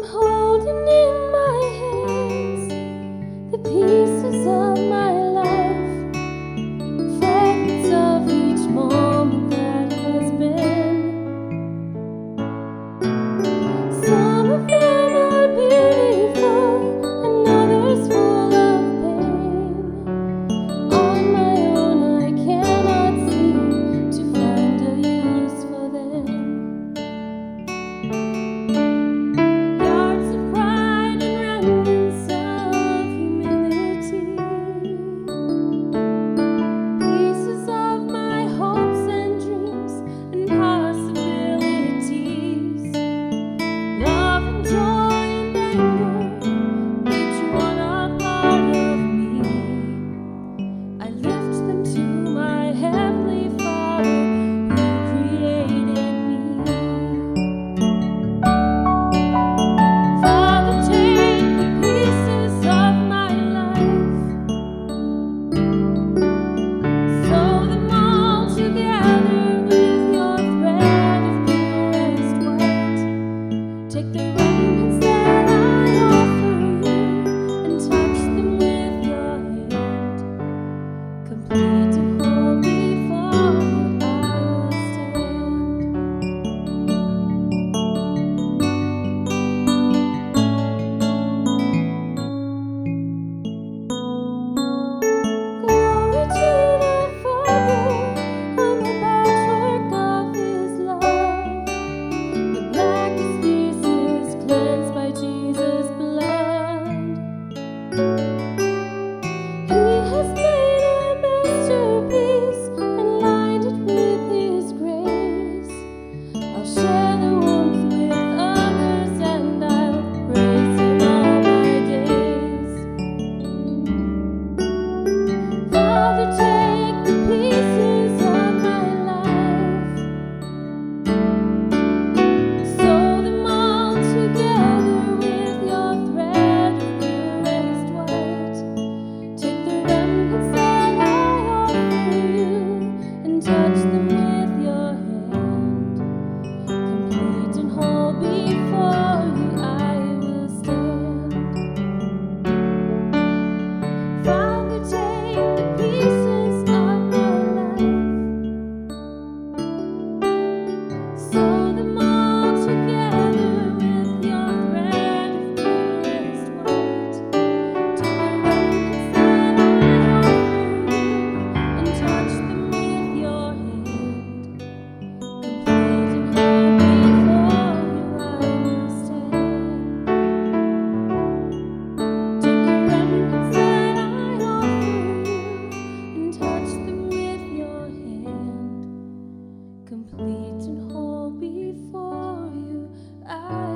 holding in my hands the pieces of my life, fragments of each moment that has been. Some of them are beautiful and others full of pain. On my own I cannot seem to find a use for them. Yards of pride and remnants of humility, pieces of my hopes and dreams and possibilities, love and joy and anger, each one a part of me. I lift them to my Heavenly Father who created me. Father, take the pieces of my life, sew them all together with your thread of purest white. Take the remnants that I offer you and touch them with your hand. Complete and whole before you I will stand. Glory to the Father, I'm a patchwork of His love. The blackest pieces cleansed by Jesus' blood. He has made a masterpiece and lined it with His grace. I'll share the warmth with others and I'll praise Him all my days. Father, take the pieces of my life, sew them all together with your thread of purest white. Take the remnants that I offer you and touch them with your hand. Complete and whole before you I will stand. Father, take the pieces of my life, sew them all together with your thread of purest white. Take the remnants that I offer you and touch them with your hand. Complete and whole before you I will stand. Take the remnants that I offer you and touch them with your hand. Complete and whole before you I